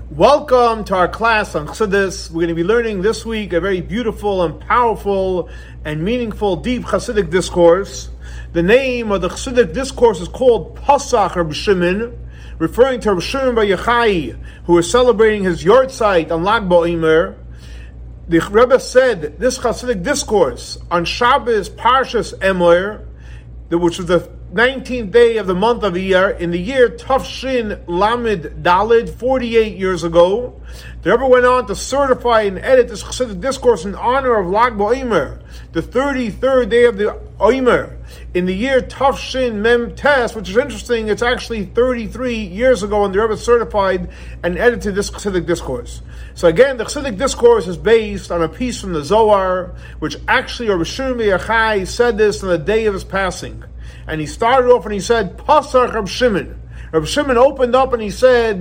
Welcome to our class on Chassidus. We're going to be learning this week a very beautiful and powerful and meaningful, deep Chassidic discourse. The name of the Chassidic discourse is called Pasach Reb Shimon, referring to Reb Shimon Bar Yochai, who is celebrating his Yortzeit on Lag BaOmer. The Rebbe said this Chassidic discourse on Shabbos Parshas Emor, which was the 19th day of the month of Iyar, in the year Tafshin Lamed Dalid, 48 years ago. The Rebbe went on to certify and edit this Chassidic discourse in honor of Lag BaOmer, the 33rd day of the Omer, in the year Tafshin Mem Tes, which is interesting. It's actually 33 years ago when the Rebbe certified and edited this Chassidic discourse. So again, the Chassidic discourse is based on a piece from the Zohar, which actually Reb Shimon Bar Yochai said this on the day of his passing. And he started off and he said, Pasach Reb Shimon. Reb Shimon opened up and he said,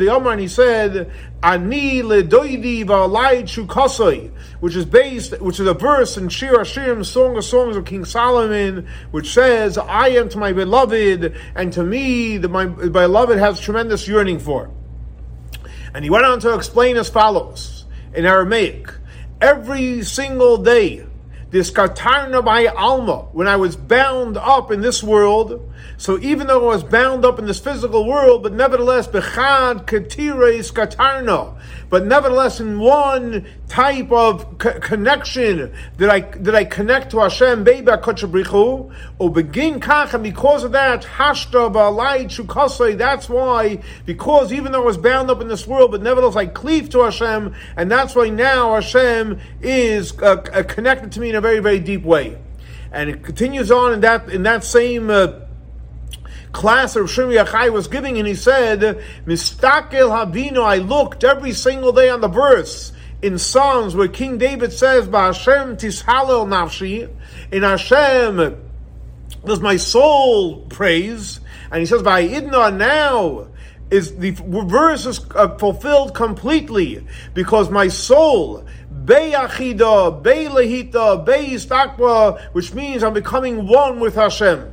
Ani ledoidi v'alai chukasoi, which is a verse in Shir Hashirim, Song of Songs of King Solomon, which says, I am to my beloved, and to me, my beloved has tremendous yearning for. And he went on to explain as follows, in Aramaic, every single day, this katarna by alma, when I was bound up in this world, so even though I was bound up in this physical world, but nevertheless, bechad katires katarna, but nevertheless in one type of connection that I connect to Hashem, Beiba Kochabrichu, or begin kach, and because of that, hashta ba'alai chukasai, that's why, because even though I was bound up in this world, but nevertheless I cleave to Hashem, and that's why now Hashem is connected to me in a very, very deep way. And it continues on in that same class Reb Shimon Bar Yochai was giving, and he said, Mistakel Havino, I looked every single day on the verse in Psalms where King David says, Ba'Hashem tishalel nafshi, in Hashem does my soul praise, and he says, Va'idna, now is the verse is fulfilled completely, because my soul Be'achida, Be'lehita, Be'istakwa, which means I'm becoming one with Hashem.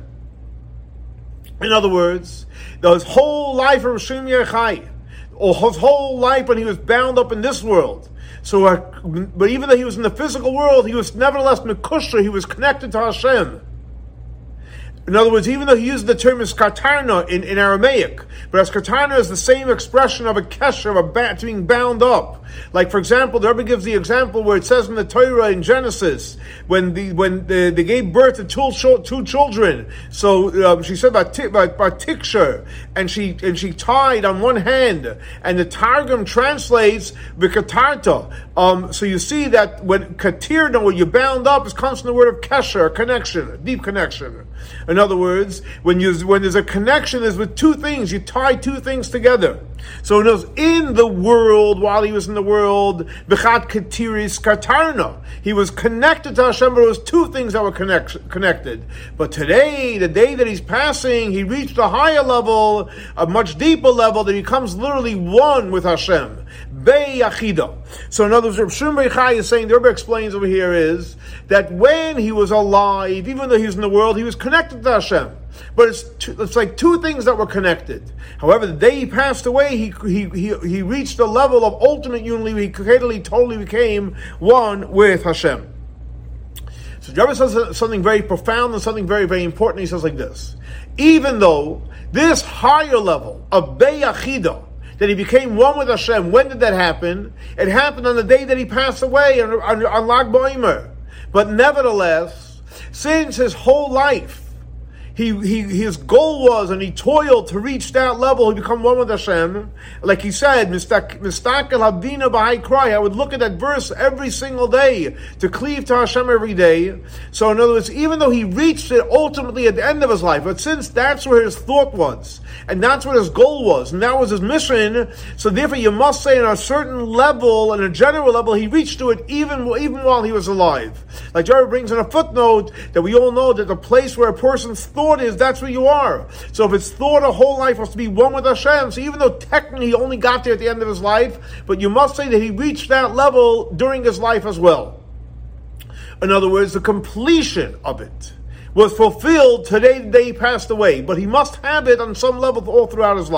In other words, his whole life of Reb Shimon Bar Yochai, or his whole life when he was bound up in this world, but even though he was in the physical world, he was nevertheless mekusher, he was connected to Hashem. In other words, even though he used the term as katarna in Aramaic, but as katarna is the same expression of a kesher, of being bound up. Like, for example, the Rebbe gives the example where it says in the Torah in Genesis, when they gave birth to two children. So she said about tiksher, and she tied on one hand, and the Targum translates v'katarta. So you see that when katirna, when you're bound up, it comes from the word of kesher, a connection, a deep connection. In other words, when there's a connection, there's with two things. You tie two things together. So it was in the world, while he was in the world, b'chad katiris katarna. He was connected to Hashem, but it was two things that were connected. But today, the day that he's passing, he reached a higher level, a much deeper level, that he becomes literally one with Hashem. Be'achida. So in other words, Reb Shimon Bar Yochai is saying, the Rebbe explains over here is, that when he was alive, even though he was in the world, he was connected to Hashem. But it's like two things that were connected. However, the day he passed away, he reached a level of ultimate unity. He totally became one with Hashem. So the Rebbe says something very profound and something very, very important. He says like this: even though this higher level of Be'achida, that he became one with Hashem, when did that happen? It happened on the day that he passed away on Lag BaOmer. But nevertheless, since his whole life, his goal was, and he toiled to reach that level, he become one with Hashem. Like he said, Mistakel Havina B'hai Cry, I would look at that verse every single day to cleave to Hashem every day. So in other words, even though he reached it ultimately at the end of his life, but since that's where his thought was, and that's what his goal was, and that was his mission, so therefore you must say on a certain level, on a general level, he reached to it even while he was alive. Like Jerry brings in a footnote that we all know that the place where a person's thought is, that's where you are. So if it's thought a whole life was to be one with Hashem, so even though technically he only got there at the end of his life, but you must say that he reached that level during his life as well. In other words, the completion of it was fulfilled today, the day he passed away, but he must have it on some level all throughout his life.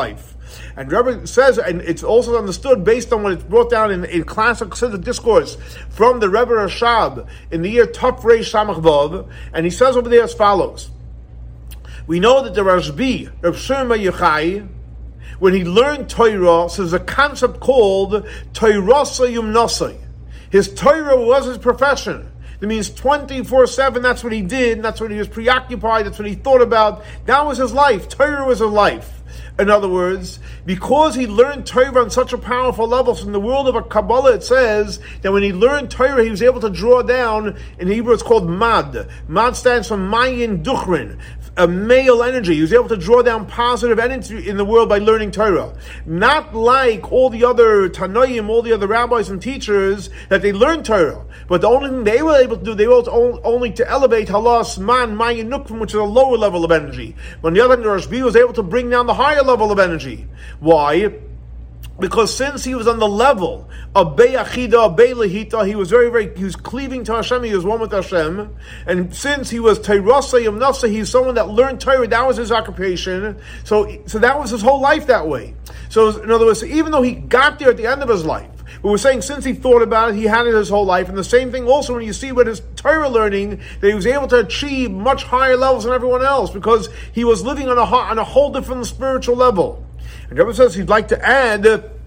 And Rebbe says, and it's also understood based on what it's brought down in classic Chassidic discourse from the Rebbe Rashab in the year Tov Reish Samach Vav, and he says over there as follows. We know that the Rashbi, Reb Shimon Bar Yochai, when he learned Torah, so there's a concept called Torasa Yumnosai. His Torah was his profession. That means 24/7, that's what he did, that's what he was preoccupied, that's what he thought about. That was his life. Torah was his life. In other words, because he learned Torah on such a powerful level, so in the world of a Kabbalah it says that when he learned Torah, he was able to draw down, in Hebrew it's called Mad. Mad stands for Mayin Duchrin, a male energy. He was able to draw down positive energy in the world by learning Torah. Not like all the other Tanoim, all the other rabbis and teachers, that they learned Torah. But the only thing they were able to do, they were only to elevate Halas, Man, Mayin Nukvim, which is a lower level of energy. But on the other hand, the Rashbi was able to bring down the higher level of energy. Why? Because since he was on the level of Beyachida, Beylahita, he was he was cleaving to Hashem, he was one with Hashem. And since he was Teirasa Yamnasa, he's someone that learned Torah, that was his occupation. So that was his whole life that way. So in other words, even though he got there at the end of his life, but we're saying since he thought about it, he had it his whole life. And the same thing also when you see with his Torah learning, that he was able to achieve much higher levels than everyone else because he was living on a whole different spiritual level. And Rebbe says he'd like to add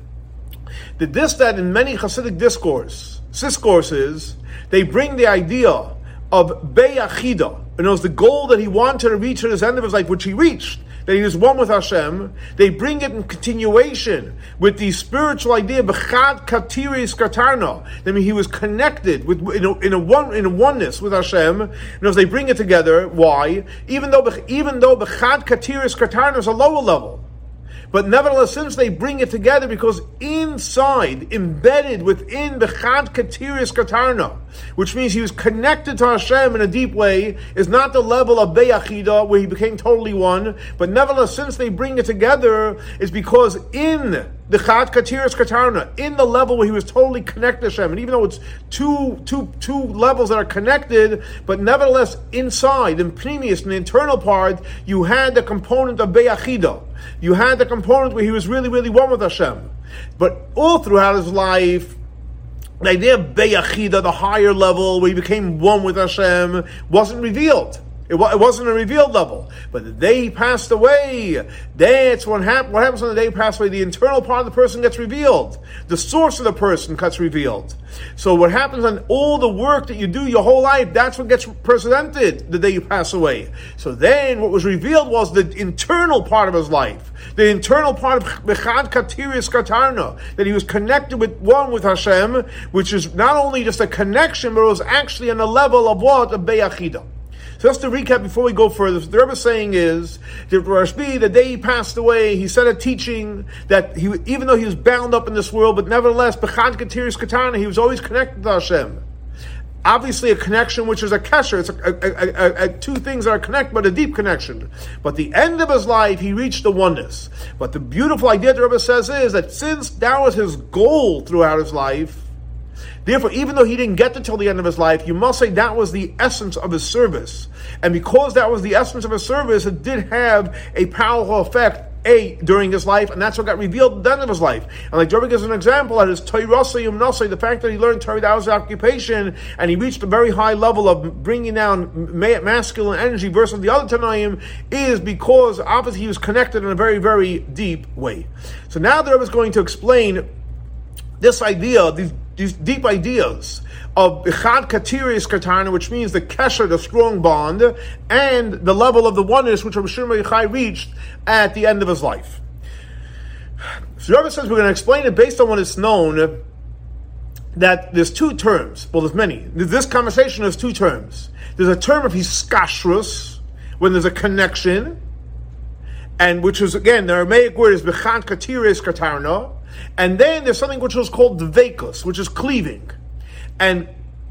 that in many Hasidic discourses, they bring the idea of Beyachida. And it was the goal that he wanted to reach at the end of his life, which he reached, that he was one with Hashem. They bring it in continuation with the spiritual idea B'chad Katiris Katarna. I mean, he was connected with in a oneness with Hashem. And as they bring it together, why? Even though B'chad Katiris Katarna is a lower level. But nevertheless, since they bring it together, because inside, embedded within the Chad Katiris Katarna, which means he was connected to Hashem in a deep way, is not the level of Beyachida, where he became totally one, but nevertheless, since they bring it together, it's because in the Chad Katiris Katarna, in the level where he was totally connected to Hashem, and even though it's two levels that are connected, but nevertheless, inside, in Pnimius, in the internal part, you had the component of Beyachida. You had the component where he was really, really one with Hashem. But all throughout his life, the idea of Beyachida, the higher level, where he became one with Hashem, wasn't revealed. It wasn't a revealed level. But the day he passed away, that's what happens on the day he passed away. The internal part of the person gets revealed. The source of the person gets revealed. So what happens on all the work that you do your whole life, that's what gets presented the day you pass away. So then what was revealed was the internal part of his life. The internal part of Bechad Katiris Katarna, that he was connected with one with Hashem, which is not only just a connection, but it was actually on the level of what? Of Beyachida. So just to recap before we go further, what the Rebbe is saying is that Rashbi, the day he passed away, he said a teaching that even though he was bound up in this world, but nevertheless, B'chad Katiris Katana, he was always connected to Hashem. Obviously, a connection which is a kesher. It's two things that are connected, but a deep connection. But the end of his life, he reached the oneness. But the beautiful idea the Rebbe says is that since that was his goal throughout his life, therefore, even though he didn't get to till the end of his life, you must say that was the essence of his service. And because that was the essence of his service, it did have a powerful effect, during his life, and that's what got revealed at the end of his life. And like Jeremy gives an example, at his Toirasa Yumnasai, the fact that he learned Torah, that was his occupation, and he reached a very high level of bringing down masculine energy versus the other Tanaim, is because obviously he was connected in a very, very deep way. So now the Rebbe is going to explain this idea, these deep ideas of Echad Katiris Katana, which means the kesher, the strong bond, and the level of the oneness which Rabbi Shimon Bar Yochai reached at the end of his life. So the Rebbe says we're going to explain it based on what is known, that there's two terms. Well, there's many. This conversation has two terms. There's a term of hiskashrus, when there's a connection, and which is, again, the Aramaic word is Bechad Katiris Katarna, and then there's something which is called dveikus, which is cleaving. And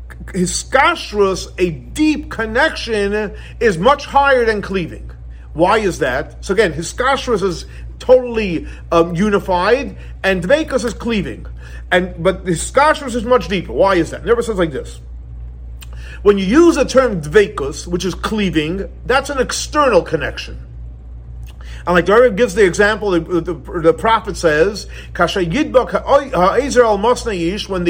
hiskashrus, a deep connection, is much higher than cleaving. Why is that? So again, hiskashrus is totally unified, and dveikus is cleaving. But hiskashrus is much deeper. Why is that? The Rebbe says like this. When you use the term dveikus, which is cleaving, that's an external connection. And like the Rebbe gives the example, the prophet says, "Kasha yidbak ha'ezer al masnayish," when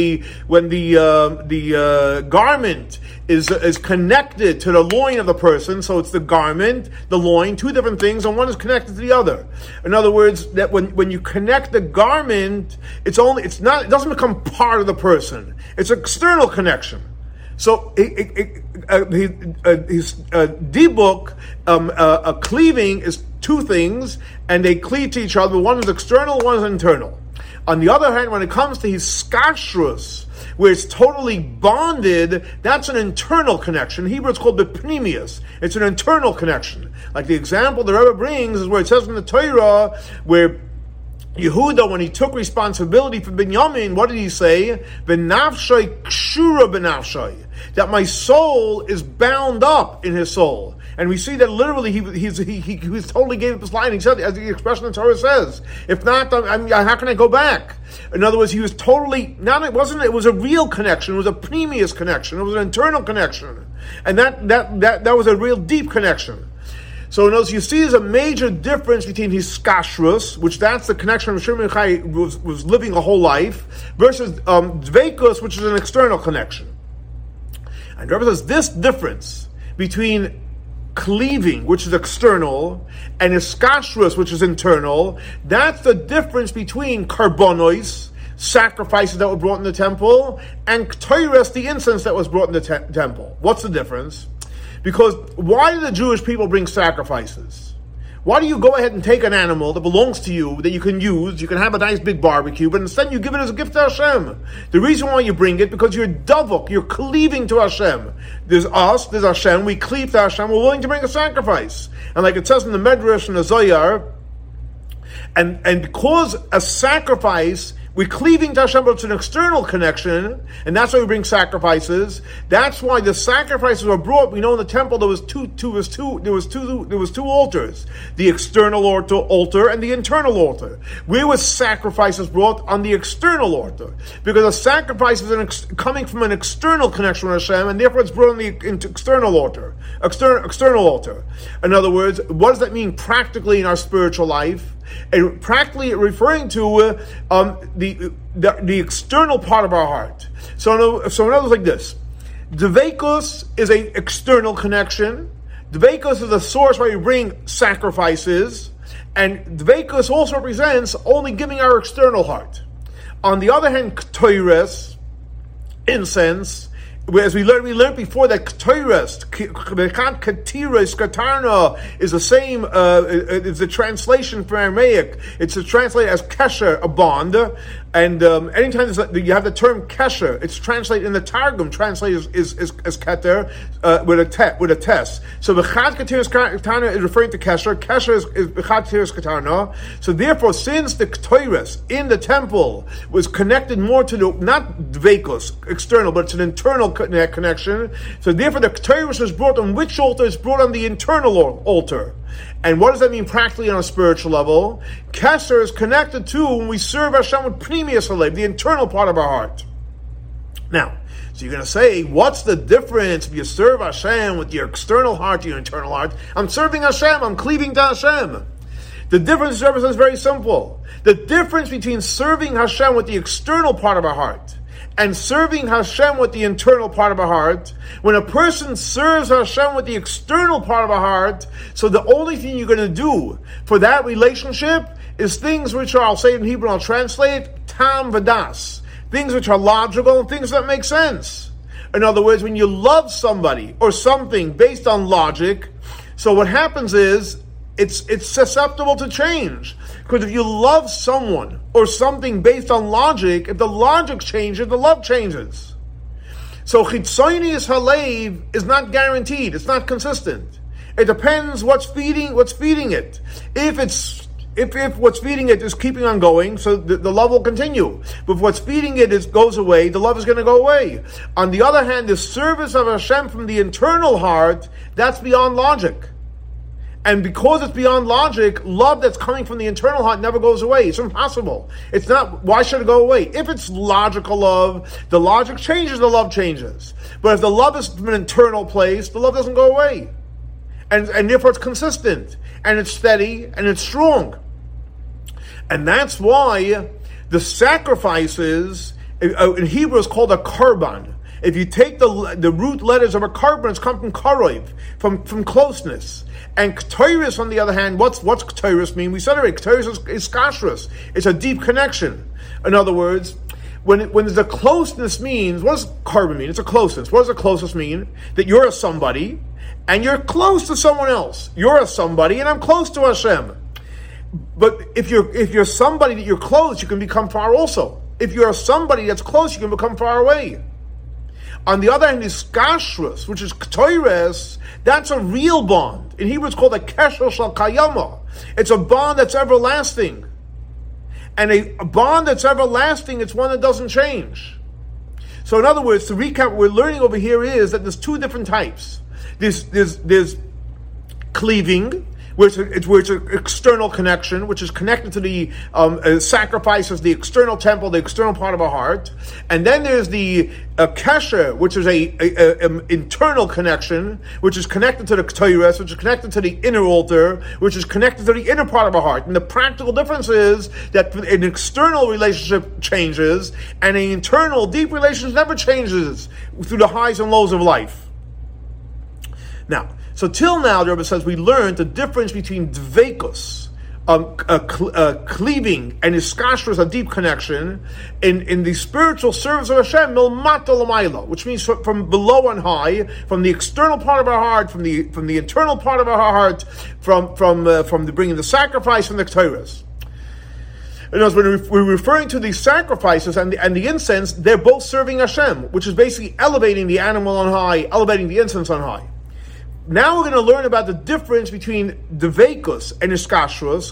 the garment is connected to the loin of the person, so it's the garment, the loin, two different things, and one is connected to the other. In other words, that when you connect the garment, it doesn't become part of the person. It's an external connection. So his dibuk, cleaving is two things, and they cleave to each other. One is external, one is internal. On the other hand, when it comes to his skashrus, where it's totally bonded, that's an internal connection. In Hebrew, it's called the pnimius. It's an internal connection. Like the example the Rebbe brings is where it says in the Torah, where Yehuda, when he took responsibility for Binyamin, what did he say? V'nafshay kshura b'nafshay. That my soul is bound up in his soul. And we see that literally he totally gave up his line. He said, as the expression in the Torah says, if not, how can I go back? In other words, he was totally, it was a real connection. It was a pnimius connection. It was an internal connection. And that was a real deep connection. So in other words, you see there's a major difference between his kashrus, which that's the connection of Shimon Chai was living a whole life, versus dveikus, which is an external connection. And Rebbe says this difference between cleaving, which is external, and iskashrus, which is internal, that's the difference between karbonos, sacrifices that were brought in the temple, and ktoiros, the incense that was brought in the temple. What's the difference? Because why do the Jewish people bring sacrifices? Why do you go ahead and take an animal that belongs to you, that you can use, you can have a nice big barbecue, but instead you give it as a gift to Hashem? The reason why you bring it, because you're davuk, you're cleaving to Hashem. There's us, there's Hashem, we cleave to Hashem, we're willing to bring a sacrifice. And like it says in the Medrash and the Zohar, and because a sacrifice, we're cleaving to Hashem, but it's an external connection, and that's why we bring sacrifices. That's why the sacrifices were brought. We know in the temple there was two altars: the external altar and the internal altar. Where was sacrifices brought? On the external altar, because a sacrifice is coming from an external connection with Hashem, and therefore it's brought on the external altar. External altar. In other words, what does that mean practically in our spiritual life? And practically referring to the external part of our heart. So in other words, like this: dveikus is an external connection. Dveikus is the source where we bring sacrifices, and dveikus also represents only giving our external heart. On the other hand, ktoiros, incense. As we learned before that Ktoiros, Katiras, Katarna is the same, it's the translation from Aramaic. It's translated as Kesher, a bond. And anytime you have the term Kesher, it's translated in the Targum, translated as Keter, with a test. So B'chad Katiras Katarna is referring to Kesher. Kesher is B'chad Katiras Katarna. So therefore, since the Ktoiros in the temple was connected more to the, not Dveikos, external, but it's an internal connection. So therefore the Ktoiros was brought on which altar? It's brought on the internal altar. And what does that mean practically on a spiritual level? Kesher is connected to when we serve Hashem with pnimius halev, the internal part of our heart. Now, so you're going to say, what's the difference if you serve Hashem with your external heart, your internal heart? I'm serving Hashem, I'm cleaving to Hashem. The difference is very simple. The difference between serving Hashem with the external part of our heart and serving Hashem with the internal part of our heart, when a person serves Hashem with the external part of our heart, so the only thing you're going to do for that relationship is things which are, I'll say it in Hebrew, I'll translate, tam v'das, things which are logical and things that make sense. In other words, when you love somebody or something based on logic, so what happens is, it's susceptible to change. Because if you love someone or something based on logic, if the logic changes, the love changes. So chitzonius halev is not guaranteed. It's not consistent. It depends what's feeding it. If what's feeding it is keeping on going, so the love will continue. But if what's feeding it goes away, the love is going to go away. On the other hand, the service of Hashem from the internal heart, that's beyond logic. And because it's beyond logic, love that's coming from the internal heart never goes away. It's impossible. It's not, why should it go away? If it's logical love, the logic changes, the love changes. But if the love is from an internal place, the love doesn't go away. And therefore it's consistent. and it's steady, and it's strong. And that's why the sacrifices, in Hebrew, is called a korban. If you take the root letters of a korban, it's come from karoiv, from closeness. And k'toris, on the other hand, what's k'toris mean? We said already, k'toris is kashrus. It's a deep connection. In other words, when there's a closeness means, what does korban mean? It's a closeness. What does a closeness mean? That you're a somebody, and you're close to someone else. You're a somebody, and I'm close to Hashem. But if you're somebody that you're close, you can become far also. If you're somebody that's close, you can become far away. On the other hand, is kashrus, which is k'toires. That's a real bond. In Hebrew, it's called a kesher shel kayama. It's a bond that's everlasting. And a bond that's everlasting, it's one that doesn't change. So in other words, to recap, what we're learning over here is that there's two different types. There's cleaving, which is an external connection, which is connected to the sacrifices, the external temple, the external part of our heart. And then there's the kesher, which is an internal connection, which is connected to the k'toires, which is connected to the inner altar, which is connected to the inner part of our heart. And the practical difference is that an external relationship changes, and an internal, deep relationship never changes through the highs and lows of life. Now, so till now, the Rebbe says we learned the difference between dveikus, cleaving, and iskashrus, a deep connection, in the spiritual service of Hashem, milmata l'mayla, which means from below and high, from the external part of our heart, from the internal part of our heart, from the bringing the sacrifice and the k'toros. And as we're referring to these sacrifices and the incense, they're both serving Hashem, which is basically elevating the animal on high, elevating the incense on high. Now we're going to learn about the difference between dveikus and iskashrus,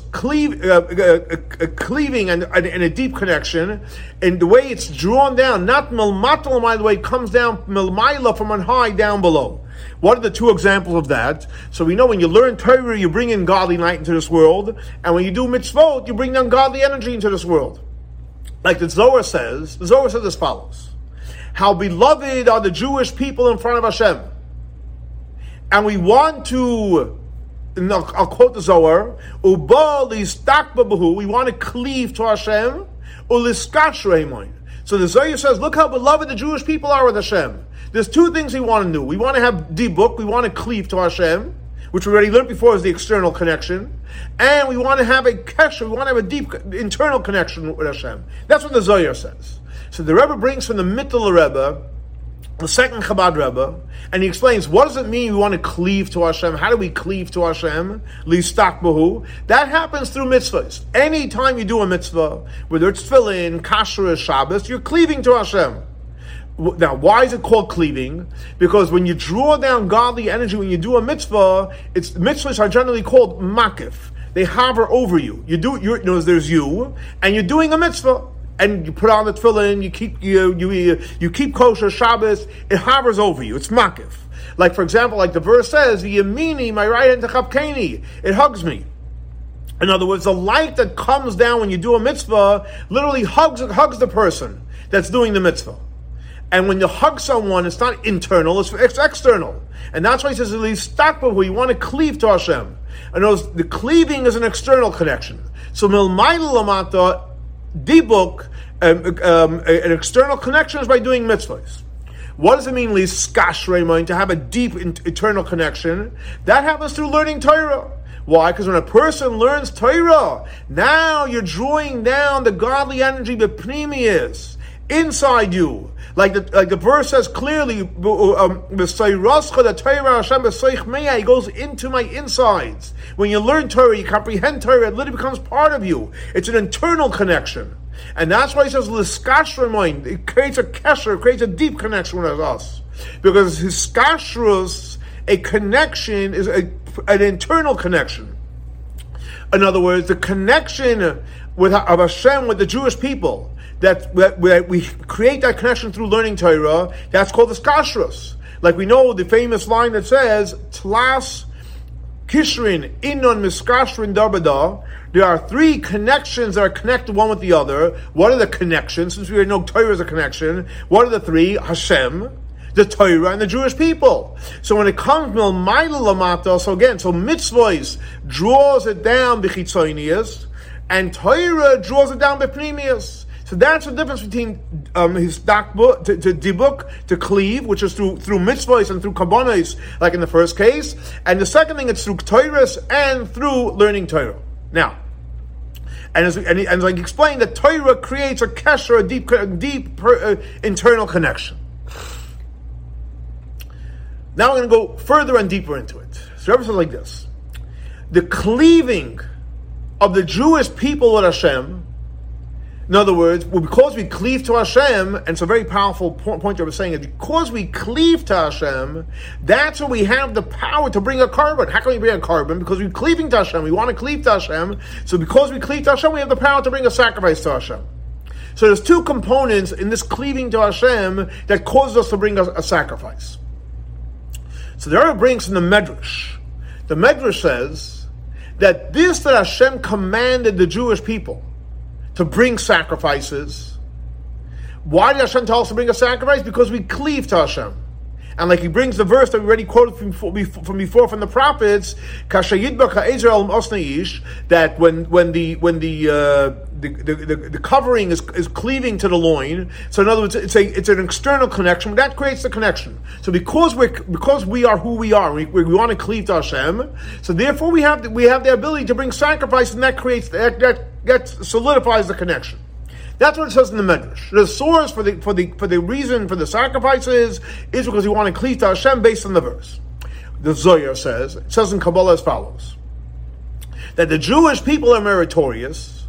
cleaving and a deep connection, and the way it's drawn down, not milmata l'mayla, the way it comes down milmayla, from on high down below. What are the two examples of that? So we know when you learn Torah, you bring in godly light into this world, and when you do mitzvot, you bring down godly energy into this world. Like the Zohar says as follows: how beloved are the Jewish people in front of Hashem. And we want to, I'll quote the Zohar, we want to cleave to Hashem, so the Zohar says, look how beloved the Jewish people are with Hashem. There's two things we want to do. We want to have dibuk, we want to cleave to Hashem, which we already learned before is the external connection, and we want to have a kesher, we want to have a deep internal connection with Hashem. That's what the Zohar says. So the Rebbe brings from the Mittler Rebbe, the second Chabad Rebbe, and he explains, what does it mean we want to cleave to Hashem? How do we cleave to Hashem? Listak bahu. That happens through mitzvahs. Anytime you do a mitzvah, whether it's tefillin, kasher, Shabbos, you're cleaving to Hashem. Now, why is it called cleaving? Because when you draw down godly energy, when you do a mitzvah, mitzvahs are generally called makif. They hover over you. There's you, and you're doing a mitzvah. And you put on the tefillin, you keep kosher Shabbos, it hovers over you. It's makif. Like for example, like the verse says, "Yamini, my right hand techapkeni," it hugs me. In other words, the light that comes down when you do a mitzvah literally hugs the person that's doing the mitzvah. And when you hug someone, it's not internal; it's external. And that's why he says, "Listakbahu," you want to cleave to Hashem. And the cleaving is an external connection. So milmayla lamata. Dibuk, an external connection, is by doing mitzvahs. What does it mean, to have a deep internal connection? That happens through learning Torah. Why? Because when a person learns Torah, now you're drawing down the godly energy that Pnimi is inside you. Like the verse says clearly, he goes into my insides. When you learn Torah, you comprehend Torah, it literally becomes part of you. It's an internal connection. And that's why he says, it creates a kesher, it creates a deep connection with us. Because hiskashrus, a connection, is an internal connection. In other words, the connection of Hashem with the Jewish people, that we create that connection through learning Torah, that's called the kashrus. Like we know the famous line that says, Tlas Kishrin Inon Miskashrin Darbada. There are three connections that are connected one with the other. What are the connections? Since we already know Torah is a connection, what are the three? Hashem. the Torah and the Jewish people. So when it comes to Milmaila Lamata, so mitzvahs draws it down b'chitzonius, and Torah draws it down b'pnimius. So that's the difference between his dibuk, to cleave, which is through mitzvahs and through kabbanos, like in the first case, and the second thing, it's through Torah and through learning Torah. Now, and as I explained, that Torah creates a kesher, a deep internal connection. Now we're going to go further and deeper into it. So Rebbe says like this: the cleaving of the Jewish people with Hashem. In other words, because we cleave to Hashem, and it's a very powerful point I was saying, is because we cleave to Hashem, that's when we have the power to bring a carbon. How can we bring a carbon? Because we're cleaving to Hashem. We want to cleave to Hashem. So because we cleave to Hashem, we have the power to bring a sacrifice to Hashem. So there's two components in this cleaving to Hashem that causes us to bring a sacrifice. So the Rebbe brings in the Medrash. The Medrash says that this that Hashem commanded the Jewish people to bring sacrifices. Why did Hashem tell us to bring a sacrifice? Because we cleave to Hashem. And like he brings the verse that we already quoted from before from the prophets, that when the covering is cleaving to the loin. So in other words, it's an external connection that creates the connection. So because we are who we are, we want to cleave to Hashem. So therefore we have the ability to bring sacrifice, and that creates that solidifies the connection. That's what it says in the Medrash. The source for the reason for the sacrifices is because we want to cleave to Hashem based on the verse. The Zohar says in Kabbalah as follows: that the Jewish people are meritorious.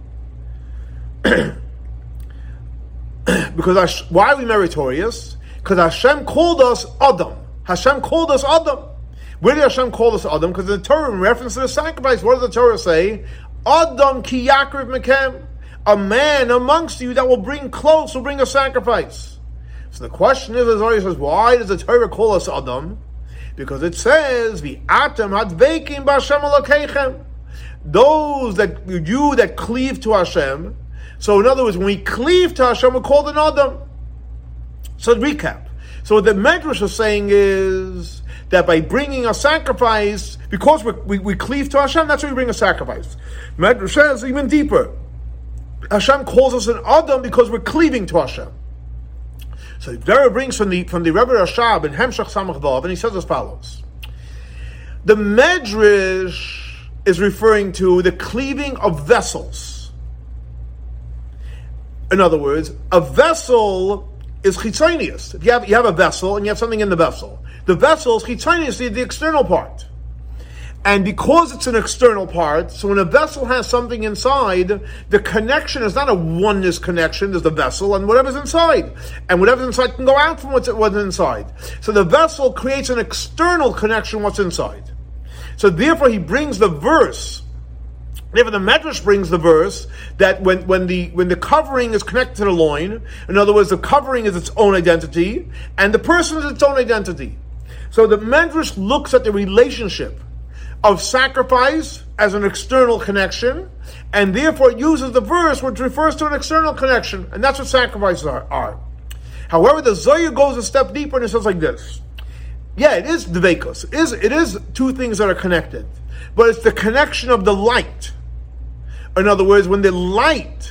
Because why are we meritorious? Because Hashem called us Adam. Hashem called us Adam. Where did Hashem call us Adam? Because the Torah, in reference to the sacrifice, what does the Torah say? Adam ki yakriv mekem. A man amongst you that will bring a sacrifice. So the question is, as Zohar says, why does the Torah call us Adam? Because it says, V'atem hadveikim b'Hashem Elokeichem. Those that cleave to Hashem. So in other words, when we cleave to Hashem, we're called an Adam. So recap. So what the Medrash is saying is that by bringing a sacrifice, because we cleave to Hashem, that's why we bring a sacrifice. Medrash says even deeper. Hashem calls us an Adam because we're cleaving to Hashem. So the Rebbe brings from the Rebbe Rashab in Hemshach Samach Vav, and he says as follows: the Medrash is referring to the cleaving of vessels. In other words, a vessel is chitzonius. If you have a vessel and you have something in the vessel is chitzonius, the external part. And because it's an external part, so when a vessel has something inside, the connection is not a oneness connection. There's the vessel and whatever's inside. And whatever's inside can go out from what's inside. So the vessel creates an external connection what's inside. So therefore he brings the verse. Therefore the Medrash brings the verse that when the covering is connected to the loin, in other words, the covering is its own identity, and the person is its own identity. So the Medrash looks at the relationship of sacrifice as an external connection, and therefore it uses the verse which refers to an external connection, and that's what sacrifices are. However, the Zohar goes a step deeper and it says like this: yeah, it is dveikos. It is two things that are connected, but it's the connection of the light. In other words, when the light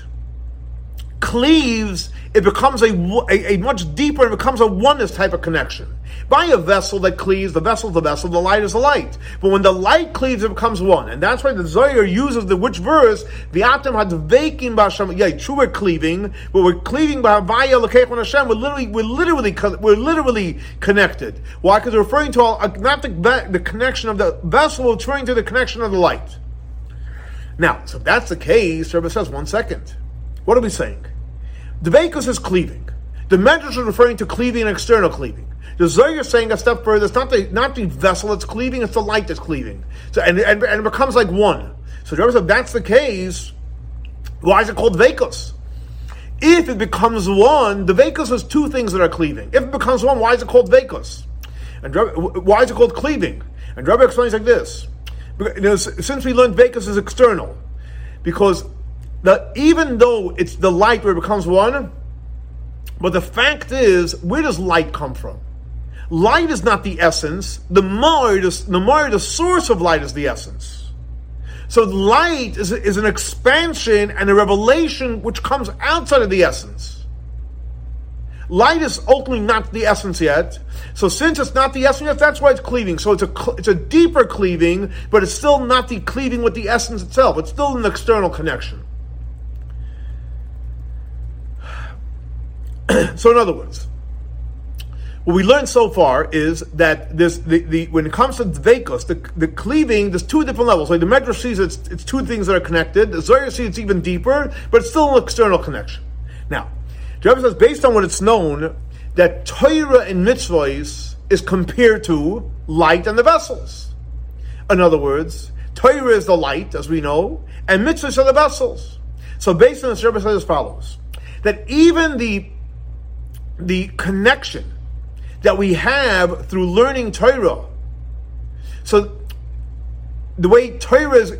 cleaves, it becomes a much deeper, it becomes a oneness type of connection. By a vessel that cleaves, the vessel is the vessel, the light is the light. But when the light cleaves, it becomes one. And that's why the Zohar uses which verse? V'atem hadveikim b'Hashem. Yeah, true, we're cleaving, but we're cleaving by Havaya Elokeichem Hashem. We're literally connected. Why? Because we're referring to not the connection of the vessel, we're referring to the connection of the light. Now, so if that's the case, Rebbe says, 1 second. What are we saying? Dveikos is cleaving. The Medrash is referring to cleaving and external cleaving. The Zohar is saying a step further. It's not the vessel that's cleaving; it's the light that's cleaving. So and it becomes like one. So the Rebbe said, if that's the case, why is it called Dveikos? If it becomes one, the Dveikos is two things that are cleaving. If it becomes one, why is it called Dveikos? And why is it called cleaving? And Rebbe explains like this: since we learned Dveikos is external, because even though it's the light where it becomes one, but the fact is, where does light come from? Light is not the essence. The source of light is the essence. So light is an expansion and a revelation which comes outside of the essence. Light is ultimately not the essence yet. So since it's not the essence yet, that's why it's cleaving. So it's a deeper cleaving, but it's still not the cleaving with the essence itself. It's still an external connection. So in other words, what we learned so far is that when it comes to dveikos, the cleaving, there's two different levels. Like the Medrash sees it's two things that are connected. The Zohar sees it's even deeper, but it's still an external connection. Now, the Rebbe says, based on what it's known, that Torah and mitzvahs is compared to light and the vessels. In other words, Torah is the light, as we know, and mitzvahs are the vessels. So based on this, the Rebbe says as follows, that even the connection that we have through learning Torah. So the way Torah is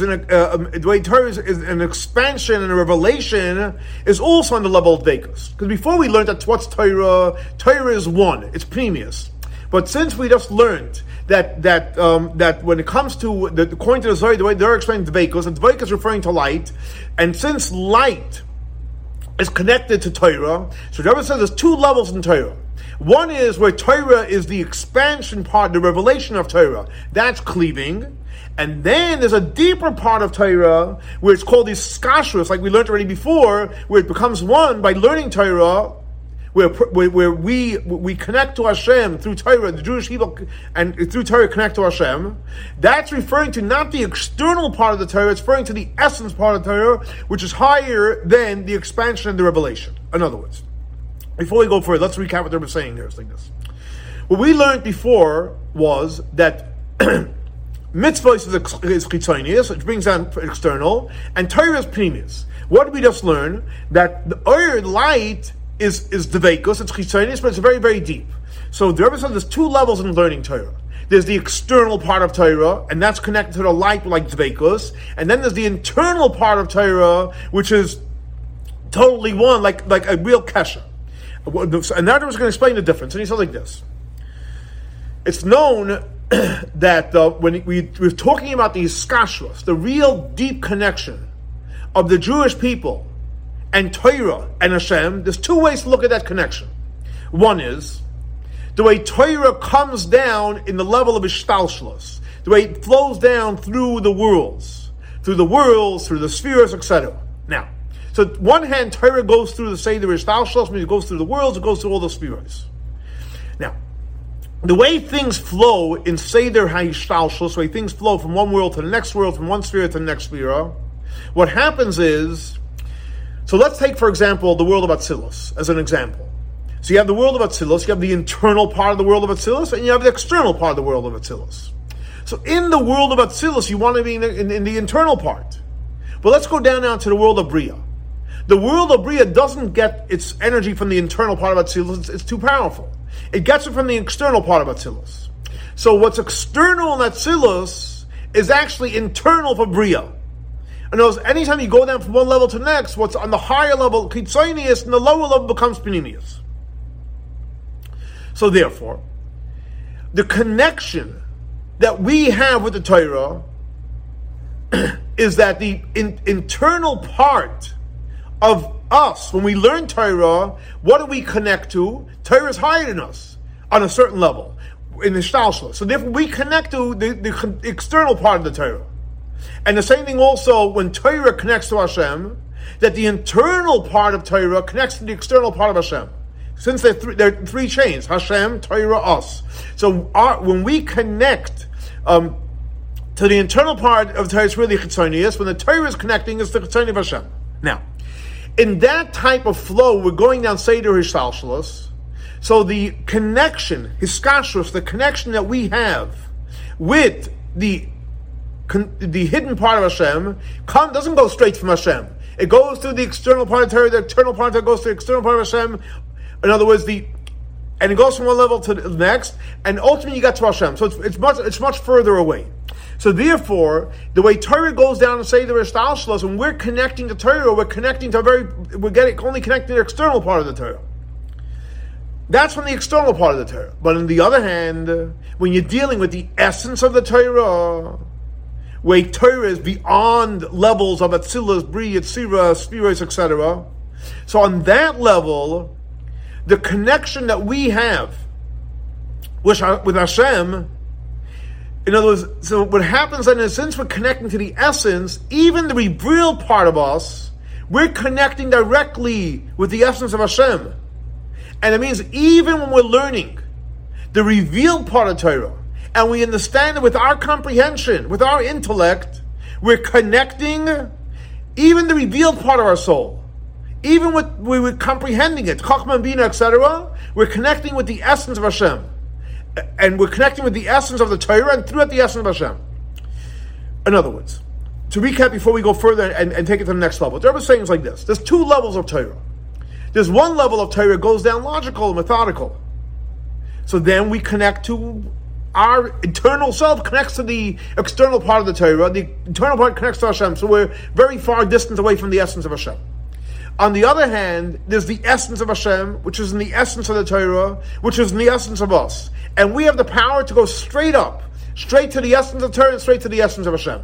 an expansion and a revelation is also on the level of Dveikos. Because before we learned that what's Torah is one, it's pneumius. But since we just learned that when it comes to according to the Zohar, the way they're explaining Dveikos, and Dveikos is referring to light, and since light is connected to Torah, so the Rebbe says there's two levels in Torah. One is where Torah is the expansion part, the revelation of Torah. That's cleaving. And then there's a deeper part of Torah where it's called the skashrus, like we learned already before, where it becomes one by learning Torah, where we connect to Hashem through Torah, the Jewish people, and through Torah connect to Hashem. That's referring to not the external part of the Torah, it's referring to the essence part of Torah, which is higher than the expansion and the revelation. In other words, before we go further, let's recap what they were saying here. It's like this. What we learned before was that mitzvah is chitzonius, which brings down external, and Torah is pneumius. What did we just learn? That the light is dveikos, it's chitzonius, but it's very, very deep. So the Rebbe said there's two levels in learning Torah. There's the external part of Torah, and that's connected to the light like dveikos, and then there's the internal part of Torah, which is totally one, like a real kesha. And now I was going to explain the difference. And he said like this. It's known that when we're talking about these skashros, the real deep connection of the Jewish people and Torah and Hashem, there's two ways to look at that connection. One is the way Torah comes down in the level of ishtalshlos, the way it flows down through the worlds, through the spheres, etc. Now, so on one hand, Torah goes through the Seder Ishtalshlos, means it goes through the worlds, it goes through all the spheres. Now, the way things flow in Seder HaYishtalshlos, the way things flow from one world to the next world, from one sphere to the next sphere, what happens is, so let's take, for example, the world of Atzilus as an example. So you have the world of Atzilus, you have the internal part of the world of Atzilus, and you have the external part of the world of Atzilus. So in the world of Atzilus, you want to be in the internal part. But let's go down now to the world of Bria. The world of Bria doesn't get its energy from the internal part of Atzilus, it's too powerful. It gets it from the external part of Atzilus. So what's external in Atzilus is actually internal for Bria. In other words, anytime you go down from one level to the next, what's on the higher level, Kitzonius, and the lower level becomes Pneumius. So therefore, the connection that we have with the Torah is that the internal part of us, when we learn Torah, what do we connect to? Torah is higher than us on a certain level in the shtalshlos. So therefore, we connect to the external part of the Torah. And the same thing also when Torah connects to Hashem, that the internal part of Torah connects to the external part of Hashem. Since there are three chains: Hashem, Torah, us. So when we connect to the internal part of Torah, it's really chitzonius. When the Torah is connecting, it's the chitzonius of Hashem. Now, in that type of flow, we're going down Seder Hishtalshalos. So the connection, Hiskashrus, the connection that we have with the hidden part of Hashem, doesn't go straight from Hashem. It goes through the external part of Torah, the internal part of Torah goes to the external part of Hashem. In other words, and it goes from one level to the next, and ultimately you get to Hashem. So it's much further away. So therefore, the way Torah goes down and say the Ishtalshalos, when we're connecting to Torah, we're connecting to only connecting to the external part of the Torah. That's from the external part of the Torah. But on the other hand, when you're dealing with the essence of the Torah, where Torah is beyond levels of Atzilus, Bri, Yetzirah, Spiros, etc. So on that level, the connection that we have with Hashem, in other words, so what happens then is, since we're connecting to the essence, even the revealed part of us, we're connecting directly with the essence of Hashem. And it means even when we're learning the revealed part of Torah, and we understand it with our comprehension, with our intellect, we're connecting even the revealed part of our soul. Even with we're comprehending it, Chachma and Bina, etc., we're connecting with the essence of Hashem. And we're connecting with the essence of the Torah and throughout the essence of Hashem. In other words, to recap before we go further and take it to the next level, what the Rebbe is saying is like this. There's two levels of Torah. There's one level of Torah goes down logical, methodical. So then we connect to our internal self, connects to the external part of the Torah. The internal part connects to Hashem. So we're very far distant away from the essence of Hashem. On the other hand, there's the essence of Hashem, which is in the essence of the Torah, which is in the essence of us. And we have the power to go straight up, straight to the essence of the Torah and straight to the essence of Hashem.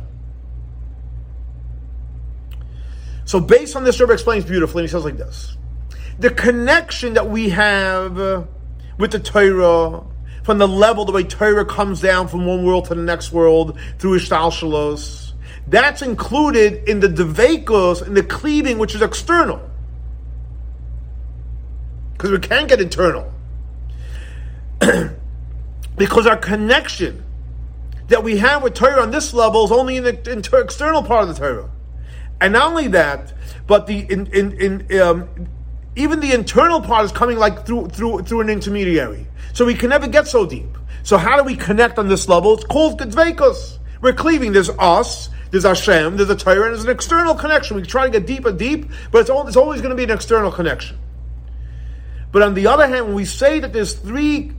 So based on this, Rebbe explains beautifully, and he says like this. The connection that we have with the Torah, from the level the way Torah comes down from one world to the next world through Ishtalshalos, that's included in the Devekos, in the cleaving, which is external. Because we can't get internal. Because our connection that we have with Torah on this level is only in the external part of the Torah. And not only that, but even the internal part is coming like through an intermediary. So we can never get so deep. So how do we connect on this level? It's called Dveikos. We're cleaving. There's us, there's Hashem, there's a Torah, and there's an external connection. We try to get deep, but it's always going to be an external connection. But on the other hand, when we say that there's three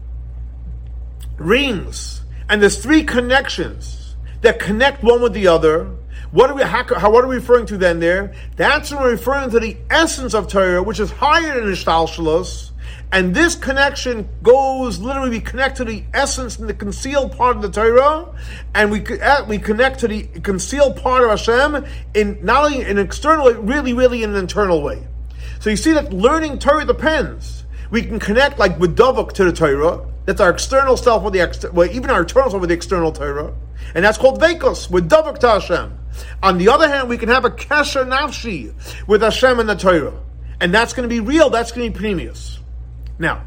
rings and there's three connections that connect one with the other, what are we referring to then there? That's when we're referring to the essence of Torah, which is higher than Ishtalshalos. And this connection goes, literally, we connect to the essence and the concealed part of the Torah, and we connect to the concealed part of Hashem in not only an external way, really in an internal way. So you see that learning Torah depends. We can connect like with Davuk to the Torah. That's our external self with even our internal self with the external Torah. And that's called Veikos, with Davuk to Hashem. On the other hand, we can have a Kesher Nafshi with Hashem and the Torah. And that's going to be real, that's going to be premius. Now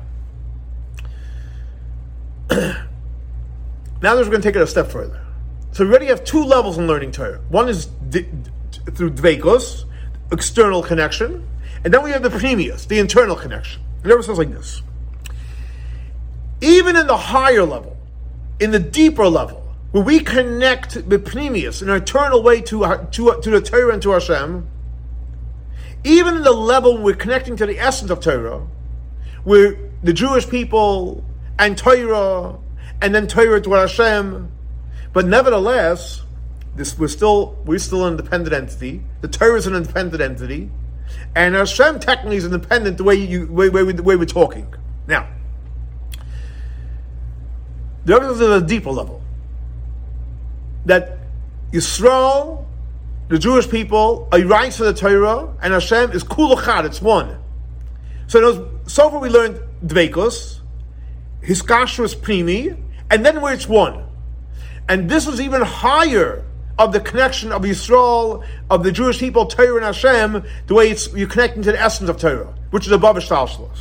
we're going to take it a step further. So we already have two levels in learning Torah. One is through Dveikos, external connection, and then we have the premius, the internal connection. It never says like this. Even in the higher level, in the deeper level, where we connect the premius in an eternal way to the Torah and to Hashem, even in the level we're connecting to the essence of Torah, where the Jewish people and Torah, and then Torah to Hashem, but nevertheless, we're still an independent entity. The Torah is an independent entity, and Hashem technically is independent the way we're talking. Now, the other is at a deeper level. That Yisrael, the Jewish people, are right to the Torah, and Hashem is kul echad, it's one. So far we learned Dveikos, Hiskashrus Primi, and then where it's one. And this is even higher of the connection of Yisrael, of the Jewish people, Torah and Hashem, the way you're connecting to the essence of Torah, which is above Ishtalshalos.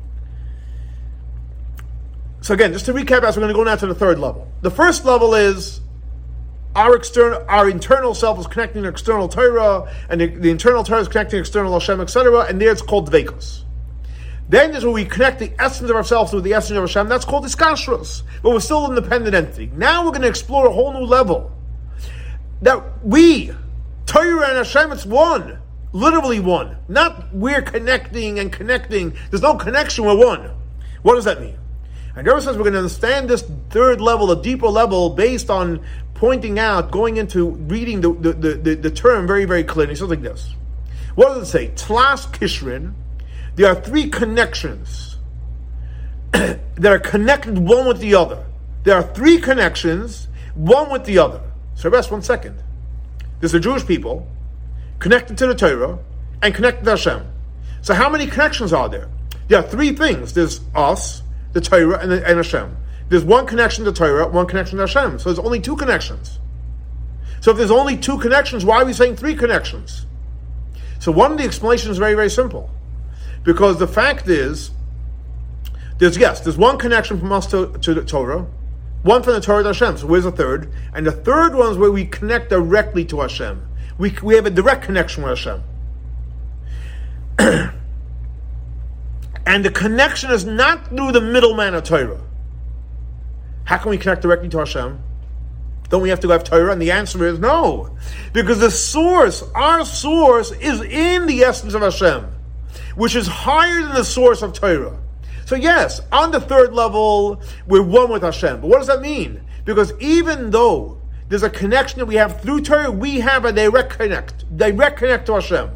So again, just to recap, as we're going to go now to the third level. The first level is our internal self is connecting to external Torah, and the internal Torah is connecting to external Hashem, etc. And there it's called Dveikos. Then is where we connect the essence of ourselves with the essence of Hashem. That's called Iskashrus. But we're still an independent entity. Now we're going to explore a whole new level. That Torah and Hashem, it's one. Literally one. Not we're connecting. There's no connection, we're one. What does that mean? And Rebbe says we're going to understand this third level, a deeper level, based on pointing out, going into reading the term very, very clearly. He says like this. What does it say? Tlas Kishrin. There are three connections that are connected one with the other. There are three connections, one with the other. So rest 1 second. There's the Jewish people connected to the Torah and connected to Hashem. So how many connections are there? There are three things. There's us, the Torah, and Hashem. There's one connection to Torah, one connection to Hashem. So there's only two connections. So if there's only two connections, why are we saying three connections? So one of the explanations is very, very simple. Because the fact is, there's one connection from us to the Torah, one from the Torah to Hashem. So where's the third? And the third one is where we connect directly to Hashem. We have a direct connection with Hashem. And the connection is not through the middleman of Torah. How can we connect directly to Hashem? Don't we have to have Torah? And the answer is no. Because the source, our source, is in the essence of Hashem, which is higher than the source of Torah. So yes, on the third level, we're one with Hashem. But what does that mean? Because even though there's a connection that we have through Torah, we have a direct connect to Hashem.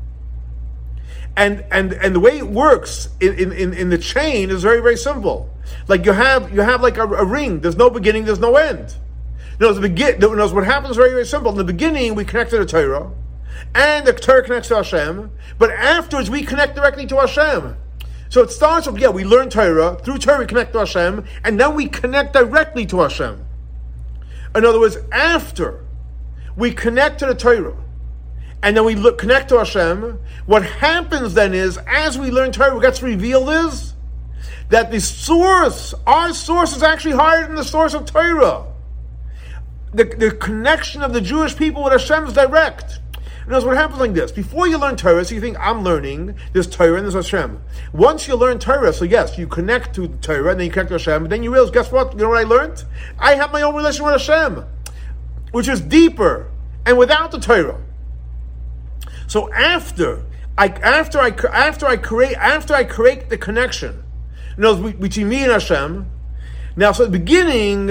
And the way it works in the chain is very, very simple. Like you have like a ring. There's no beginning, there's no end. Notice what happens is very, very simple. In the beginning, we connect to the Torah, and the Torah connects to Hashem, but afterwards we connect directly to Hashem. So it starts with, we learn Torah, through Torah we connect to Hashem, and then we connect directly to Hashem. In other words, after we connect to the Torah, and then we connect to Hashem, what happens then is, as we learn Torah, what gets revealed is that the source, our source is actually higher than the source of Torah. The connection of the Jewish people with Hashem is direct. And that's what happens like this. Before you learn Torah, so you think, I'm learning, there's Torah and there's Hashem. Once you learn Torah, so yes, you connect to Torah and then you connect to Hashem, but then you realize, guess what? You know what I learned? I have my own relation with Hashem, which is deeper and without the Torah. So after I create the connection, between me and Hashem, now so at the beginning,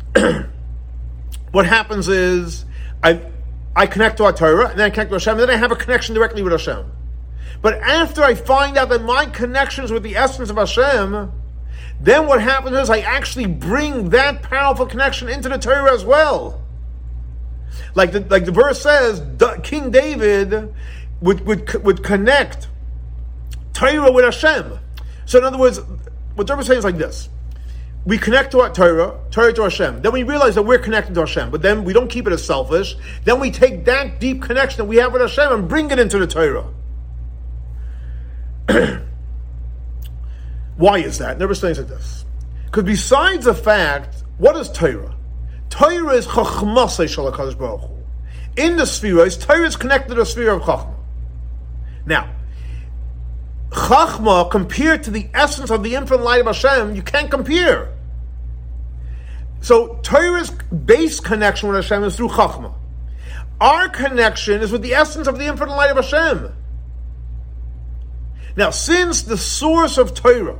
what happens is I connect to our Torah, and then I connect to Hashem, and then I have a connection directly with Hashem. But after I find out that my connection is with the essence of Hashem, then what happens is I actually bring that powerful connection into the Torah as well. Like the verse says, King David would connect Torah with Hashem. So in other words, what the Rebbe is saying is like this. We connect to our Torah to Hashem. Then we realize that we're connected to Hashem. But then we don't keep it as selfish. Then we take that deep connection that we have with Hashem and bring it into the Torah. Why is that? Never explains like this. Because besides the fact, what is Torah? Torah is Chachmasei Shel HaKadosh Baruch Hu. In the spheres, Torah is connected to the sphere of Chachma. Now, Chachma, compared to the essence of the infinite light of Hashem, you can't compare. So Torah's base connection with Hashem is through Chachma. Our connection is with the essence of the infinite light of Hashem. Now, since the source of Torah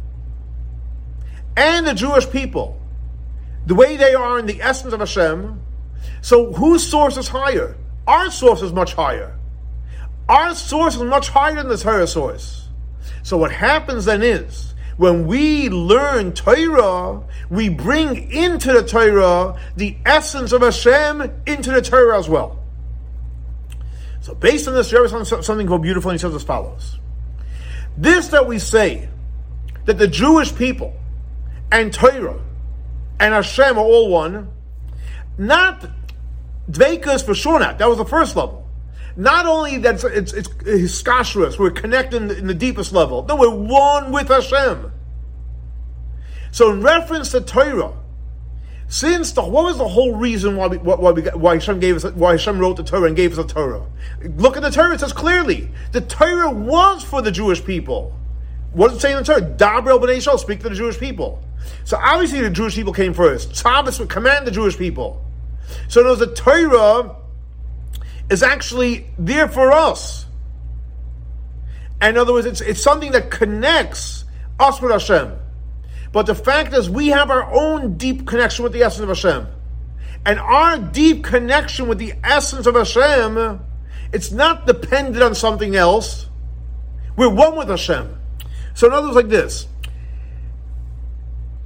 and the Jewish people, the way they are in the essence of Hashem, so whose source is higher? Our source is much higher. Our source is much higher than the Torah source. So what happens then is, when we learn Torah, we bring into the Torah the essence of Hashem into the Torah as well. So based on this, Rebbe says something called beautiful, and he says as follows. This that we say, that the Jewish people and Torah and Hashem are all one, not Dveikus for sure not. That was the first level. Not only that it's hiskashrus, we're connected in the deepest level. No, we're one with Hashem. So in reference to Torah, what was the whole reason why Hashem wrote the Torah and gave us the Torah? Look at the Torah, it says clearly, the Torah was for the Jewish people. What does it say in the Torah? Daber b'nei Yisrael, speak to the Jewish people. So obviously the Jewish people came first. Shabbos would command the Jewish people. So there's the Torah is actually there for us. And in other words, it's something that connects us with Hashem. But the fact is, we have our own deep connection with the essence of Hashem. And our deep connection with the essence of Hashem, it's not dependent on something else. We're one with Hashem. So in other words, like this.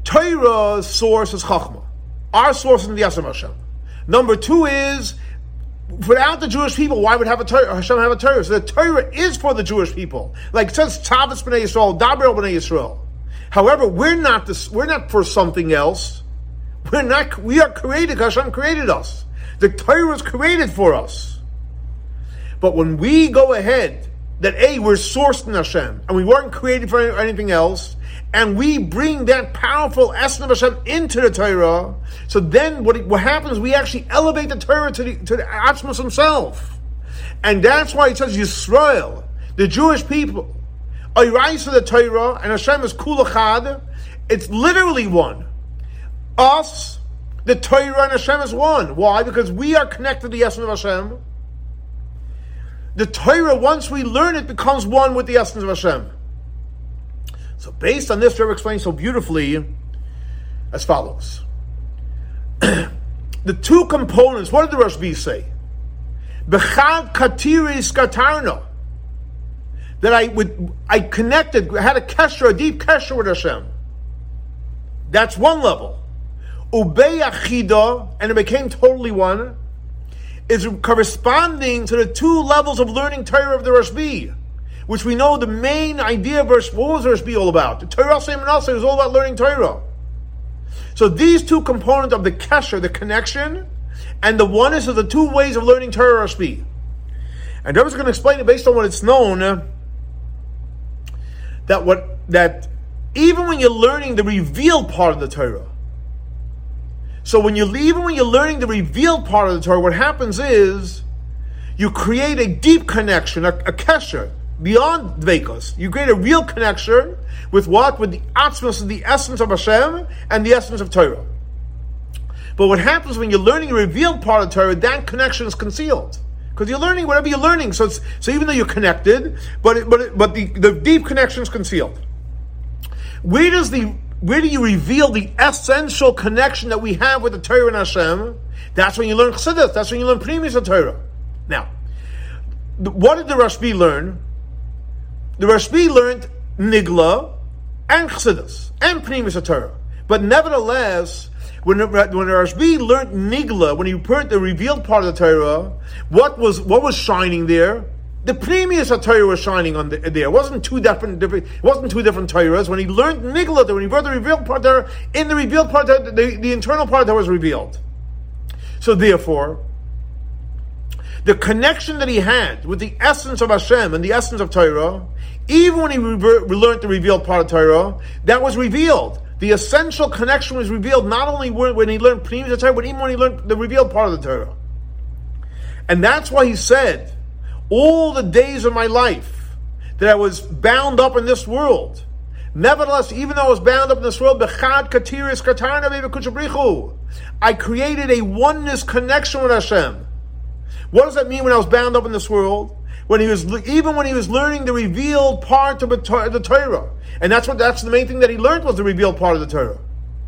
Torah's source is Chachma. Our source is the Yasser Hashem. Number two is, without the Jewish people, why would have a Torah? Hashem have a Torah? So the Torah is for the Jewish people. Like it says, Tzavis B'nai Yisrael, Daber B'nai Yisrael. However, we're not for something else. We are created, Hashem created us. The Torah was created for us. But when we go ahead, that we're sourced in Hashem, and we weren't created for anything else, and we bring that powerful essence of Hashem into the Torah, so then what happens, we actually elevate the Torah to the Atzmos himself. And that's why it says Yisrael, the Jewish people, Oirais of the Torah, and Hashem is Kul Echad. It's literally one. Us, the Torah, and Hashem is one. Why? Because we are connected to the essence of Hashem. The Torah, once we learn it, becomes one with the essence of Hashem. So based on this, Rebbe explains so beautifully as follows. The two components, what did the Rashbi say? Bechad katiris katarno. That I connected, had a kesher, a deep kesher with Hashem. That's one level. Ubei achida, and it became totally one, is corresponding to the two levels of learning Torah of the Rashbi, which we know the main idea of what was Rashbi all about? The Torah Seim and Asay was all about learning Torah. So these two components of the kesher, the connection, and the oneness are the two ways of learning Torah Rashbi. And Rebbe is going to explain it based on what it's known, that even when you're learning the revealed part of the Torah, so even when you're learning the revealed part of the Torah, what happens is you create a deep connection, a kesher, beyond dveikos. You create a real connection with what? With the atzmos, the essence of Hashem, and the essence of Torah. But what happens when you're learning the revealed part of Torah, that connection is concealed. Because you're learning whatever you're learning. So even though you're connected, but the deep connection is concealed. Where do you reveal the essential connection that we have with the Torah and Hashem? That's when you learn Chassidus. That's when you learn Pnimis Torah. Now, what did the Rashbi learn? The Rashbi learned Nigla and Chassidus and Pnimis Torah. But nevertheless, when the Rashbi learned Nigla, when he heard the revealed part of the Torah, what was shining there? The Pnimis Torah was shining on there. It wasn't two different Torahs. When he learned Nigla, when he heard the revealed part there, in the revealed part, the internal part that was revealed. So therefore, the connection that he had with the essence of Hashem and the essence of Torah, even when he learned the revealed part of Torah, that was revealed. The essential connection was revealed not only when he learned Pnimis Torah, but even when he learned the revealed part of the Torah. And that's why he said, all the days of my life that I was bound up in this world, nevertheless, even though I was bound up in this world, I created a oneness connection with Hashem. What does that mean when I was bound up in this world? When he was learning the revealed part of the Torah. And that's the main thing that he learned, was the revealed part of the Torah.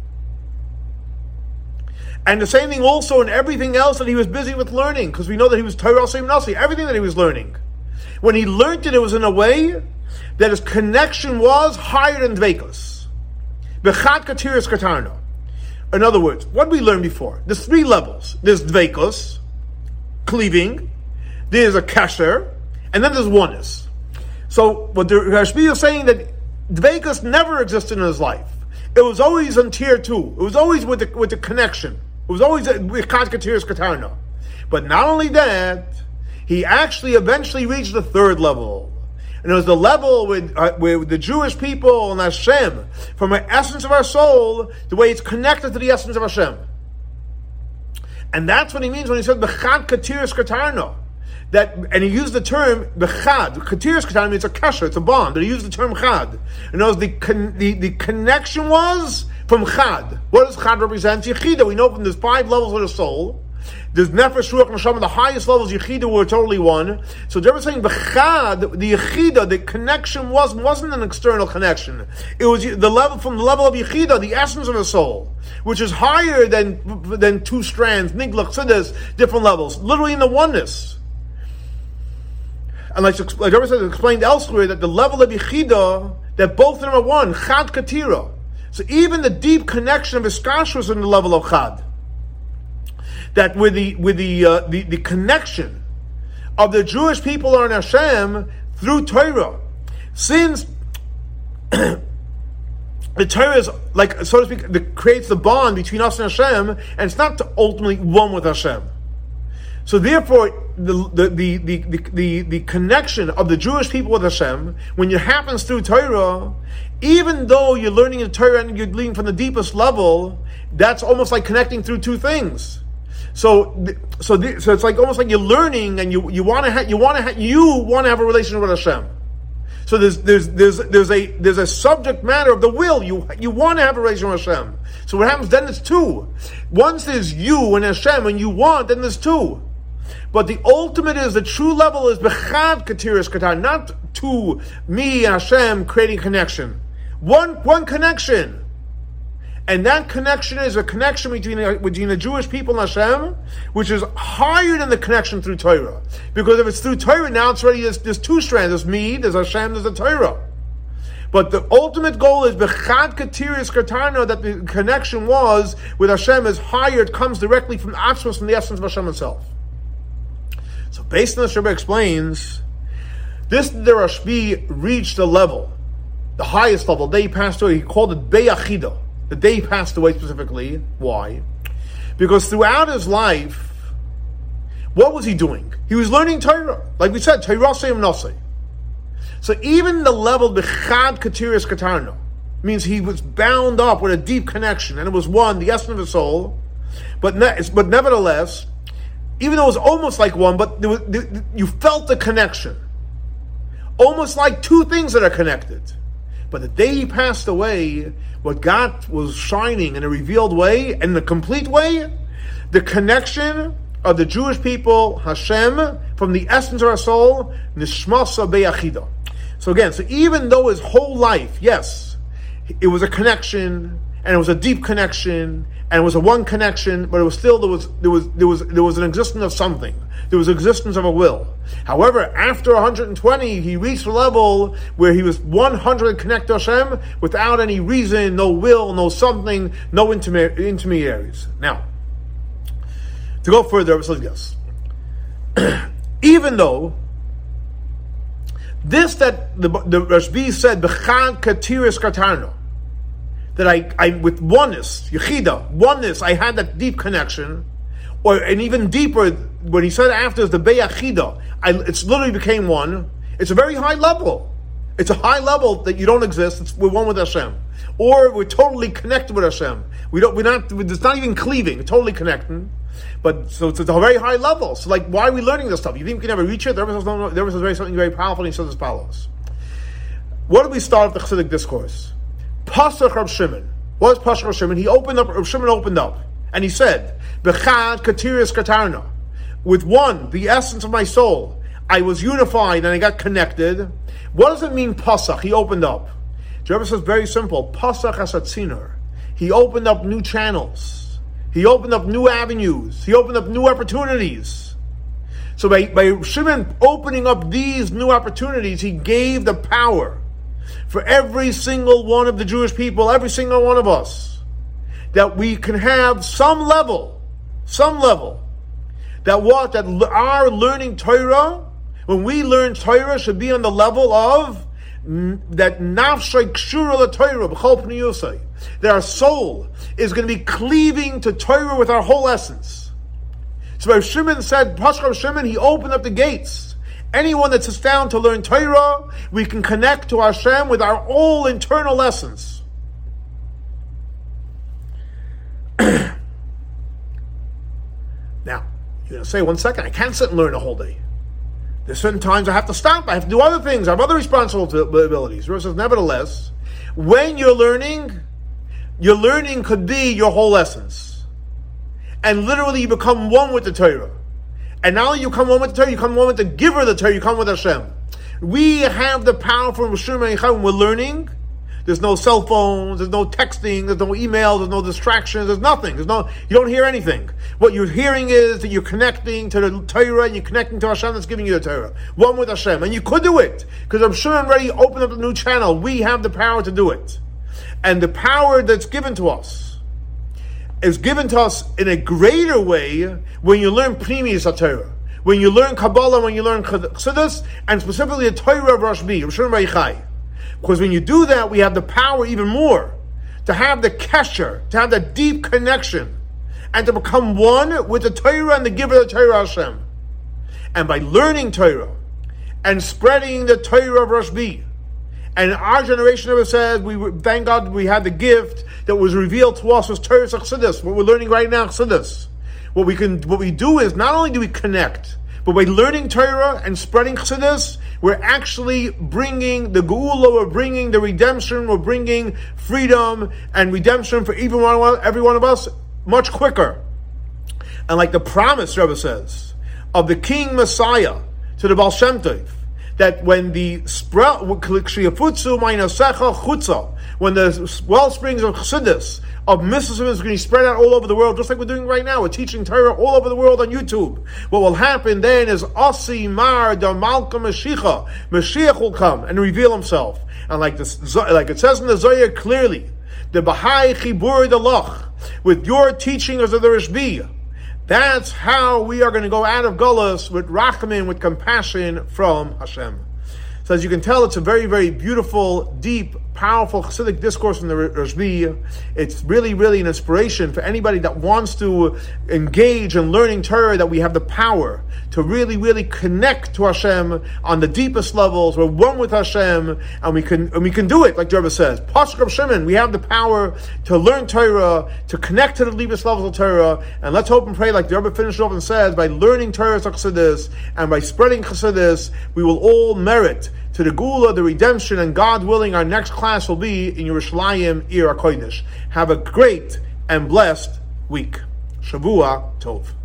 And the same thing also in everything else that he was busy with learning, because we know that he was Torah Seim Nasi, everything that he was learning. When he learned it, it was in a way that his connection was higher than Dveikos. Bechad Katiris Katarno. In other words, what did we learn before? There's three levels. There's Dveikos, cleaving, there's a kasher, and then there's oneness. So what the Rashbi is saying, that Dveikos never existed in his life. It was always on tier 2. It was always with the connection. It was always with Katiris Katarno. But not only that, he actually eventually reached the third level. And it was the level with the Jewish people and Hashem, from the essence of our soul, the way it's connected to the essence of Hashem. And that's what he means when he said Bechad Katiris Katarno. And he used the term Bechad. Katiris Katarno means a kasher, it's a bond, but he used the term Chad. And the connection was from Chad. What does Chad represent? Yechida. We know from there's 5 levels of the soul. There's Nefesh, Ruach, Neshama, the highest levels, Yechida, were totally one. So they're saying Bechad, the Yechida, the connection wasn't an external connection. It was from the level of Yechida, the essence of the soul, which is higher than 2 strands, Nigla, Chassidus, different levels, literally in the oneness. And like Rebbe said, explained elsewhere, that the level of Yechida, that both of them are one, Chad Katira. So even the deep connection of Iskashus is in the level of Chad. That with the connection of the Jewish people on Hashem through Torah, since the Torah is like, so to speak, that creates the bond between us and Hashem, and it's not to ultimately one with Hashem. So therefore, the connection of the Jewish people with Hashem, when it happens through Torah, even though you're learning the Torah and you're learning from the deepest level, that's almost like connecting through two things. So it's like almost like you're learning, and you want to have a relationship with Hashem. So there's a subject matter of the will. You want to have a relationship with Hashem. So what happens then? It's two. Once there's you and Hashem, and you want, then there's two. But the ultimate is, the true level is bechad katiris katar, not to me and Hashem creating connection. One connection. And that connection is a connection between the Jewish people and Hashem, which is higher than the connection through Torah. Because if it's through Torah, now it's already, there's two strands. There's me, there's Hashem, there's the Torah. But the ultimate goal is bechad katiris katarno, that the connection was with Hashem is higher. It comes directly from Atzmos, from the essence of Hashem itself. So based on this, Rebbe explains, the Rashbi reached a level, the highest level, the day he passed away. He called it Beyachida. The day he passed away specifically. Why? Because throughout his life, what was he doing? He was learning Torah. Like we said, Torah Seim Nosei. So even the level Bechad Katiris Katarno means he was bound up with a deep connection, and it was one, the essence of his soul. But nevertheless, even though it was almost like one, but you felt the connection. Almost like two things that are connected. But the day he passed away, what God was shining in a revealed way, in a complete way, the connection of the Jewish people, Hashem, from the essence of our soul, Nishmasa Beyachida. So again, even though his whole life, yes, it was a connection, and it was a deep connection, and it was a one connection, but it was still, there was an existence of something. There was existence of a will. However, after 120, he reached a level where he was 100 connected to Hashem without any reason, no will, no something, no intermediaries. Now, to go further, let's yes. Even though this that the Rashbi said, Bechad Katiris Katarno, that I with oneness, Yechida, oneness, I had that deep connection, and even deeper, when he said after the Beyachida, it's literally became one. It's a very high level. It's a high level that you don't exist. We're one with Hashem, or we're totally connected with Hashem. It's not even cleaving. It's totally connecting. But so it's a very high level. So like, why are we learning this stuff? You think we can never reach it? The Rebbe says something very powerful, and he says as follows. What did we start with the Chassidic discourse? Pasach Rab Shimon. What is Pasach Rab Shimon? Rab Shimon opened up, and he said, Bechad Katiris Katarna. With one, the essence of my soul, I was unified and I got connected. What does it mean, Pasach? He opened up. The Rebbe says very simple. Pasach Asatzinor. He opened up new channels. He opened up new avenues. He opened up new opportunities. So by Shimon opening up these new opportunities, he gave the power for every single one of the Jewish people, every single one of us, that we can have some level, that our learning Torah, when we learn Torah, should be on the level of that nafshay kshura la Torah b'chol pnei yosei, that our soul is going to be cleaving to Torah with our whole essence. So Rav Shimon said, Pascha Rav Shimon, he opened up the gates. Anyone that sits down to learn Torah, we can connect to Hashem with our whole internal essence. Now, you're going to say, 1 second, I can't sit and learn a whole day. There's certain times I have to stop, I have to do other things, I have other responsibilities. Rav says, nevertheless, when you're learning could be your whole essence. And literally you become one with the Torah. And now you come one with the Torah, you come one with the giver of the Torah, you come with Hashem. We have the power from Rishon when we're learning. There's no cell phones, there's no texting, there's no emails, there's no distractions, there's nothing. You don't hear anything. What you're hearing is that you're connecting to the Torah and you're connecting to Hashem that's giving you the Torah. One with Hashem. And you could do it, because Hashem already opened up a new channel. We have the power to do it. And the power that's given to us is given to us in a greater way when you learn Pnimiyus Torah, when you learn Kabbalah, when you learn Chassidus, and specifically the Torah of Rashbi, Rosh Hashanah B'Yechai. Because when you do that, we have the power even more to have the kesher, to have that deep connection, and to become one with the Torah and the giver of the Torah Hashem. And by learning Torah and spreading the Torah of Rashbi, and our generation ever says, thank God we had the gift that was revealed to us was Torah Chassidus. What we're learning right now, Chassidus. What we do is not only do we connect, but by learning Torah and spreading Chassidus, we're actually bringing the Geula, we're bringing the redemption, we're bringing freedom and redemption for every one of us much quicker. And like the promise, Rebbe says, of the King Messiah to the Baal Shem Tov, that when the when the well springs of Chassidus, of mysticism is going to be spread out all over the world, just like we're doing right now. We're teaching Torah all over the world on YouTube. What will happen then is Asi Mar da Malka Mashiach. Mashiach will come and reveal himself. And like it says in the Zohar clearly, the Bahai Chibur Dalach, with your teachings of the Rashbi, that's how we are going to go out of Gullus with Rachamim, with compassion from Hashem. So as you can tell, it's a very, very beautiful, deep, powerful Chassidic discourse from the Rashbi. It's really, really an inspiration for anybody that wants to engage in learning Torah, that we have the power to really, really connect to Hashem on the deepest levels. We're one with Hashem, and we can do it, like the Rebbe says. Pasuk Reb Shimon, we have the power to learn Torah, to connect to the deepest levels of Torah, and let's hope and pray, like the Rebbe finished off and says, by learning Torah Chassidus and by spreading Chassidus, we will all merit to the Geula, the redemption, and God willing, our next class will be in Yerushalayim, Ir HaKodesh. Have a great and blessed week. Shavua Tov.